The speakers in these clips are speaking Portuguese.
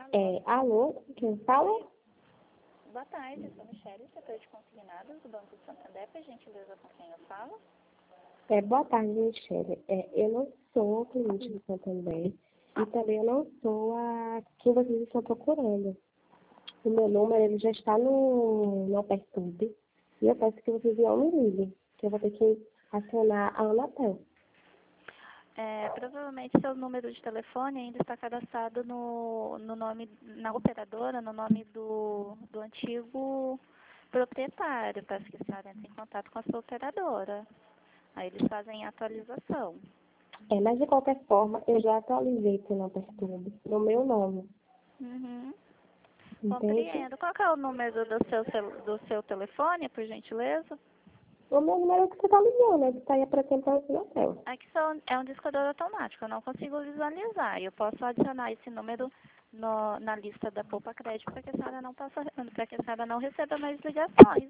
Alô, quem fala? Boa tarde, eu sou Michele, setor de consignados do Banco de Santander, por gentileza com quem eu falo? Boa tarde, Michele. Eu não sou cliente do Santander e também eu não sou a quem vocês estão procurando. O meu número ele já está no Apertube e eu peço que vocês não me liguem, que eu vou ter que acionar a Anatel. Provavelmente seu número de telefone ainda está cadastrado no nome, na operadora, no nome do antigo proprietário. Peço que a senhora entre em contato com a sua operadora. Aí eles fazem a atualização. Mas de qualquer forma, eu já atualizei pelo Apertube, no meu nome. Uhum. Entende? Compreendo. Qual que é o número do seu telefone, por gentileza? O meu número é que você está ligando, ele está aí apresentando o Anatel. Aqui é um discador automático, eu não consigo visualizar. Eu posso adicionar esse número na lista da Poupa Crédito para que a senhora não receba mais ligações.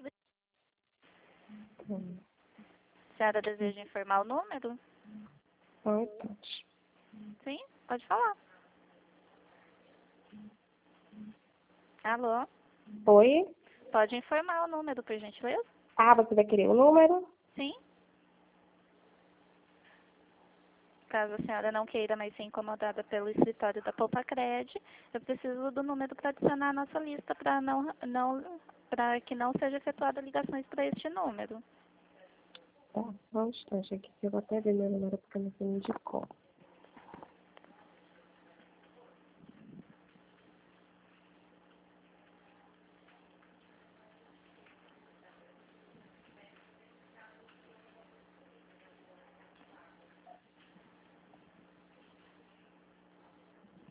A senhora deseja informar o número? Pode. Sim, pode falar. Alô? Oi? Pode informar o número, por gentileza? Você vai querer o número? Sim. Caso a senhora não queira mais ser incomodada pelo escritório da Poupa Crédito, eu preciso do número para adicionar a nossa lista para que não seja efetuada ligações para este número. Tá, só um instante aqui, que eu vou até ver meu número porque eu não sei de cor.